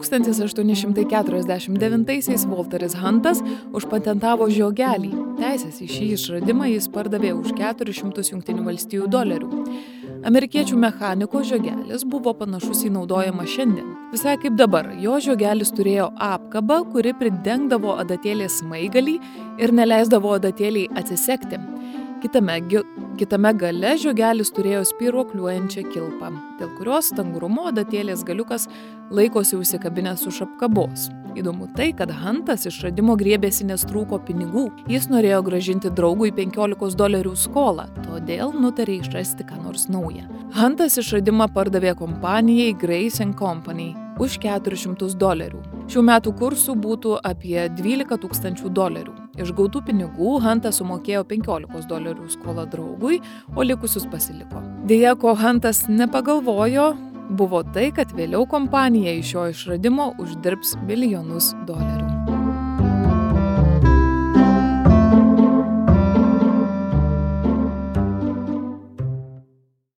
1849 Walteris Huntas užpatentavo žiogelį. Teisės į šį išradimą jis pardavė už $400. Amerikiečių mechaniko žiogelis buvo panašus į naudojamą šiandien. Visai kaip dabar, jo žiogelis turėjo apkabą, kuri pridengdavo adatėlės smaigalį ir neleisdavo adatėliai atsisegti. Kitame gale žiogelis turėjo spyruokliuojančią kilpą, dėl kurios stangrumo adatėlės galiukas laikosi užsikabinęs už apkabos. Įdomu tai, kad Huntas išradimo griebėsi, nes trūko pinigų. Jis norėjo grąžinti draugui $15 skolą, todėl nutarė išrasti ką nors naują. Huntas išradimą pardavė kompanijai Grace & Company už $400. Šių metų kursų būtų apie $12,000. Iš gautų pinigų Huntas sumokėjo $15 skolą draugui, o likusius pasiliko. Deja, ko Huntas nepagalvojo, buvo tai, kad vėliau kompanija iš šio išradimo uždirbs milijonus $.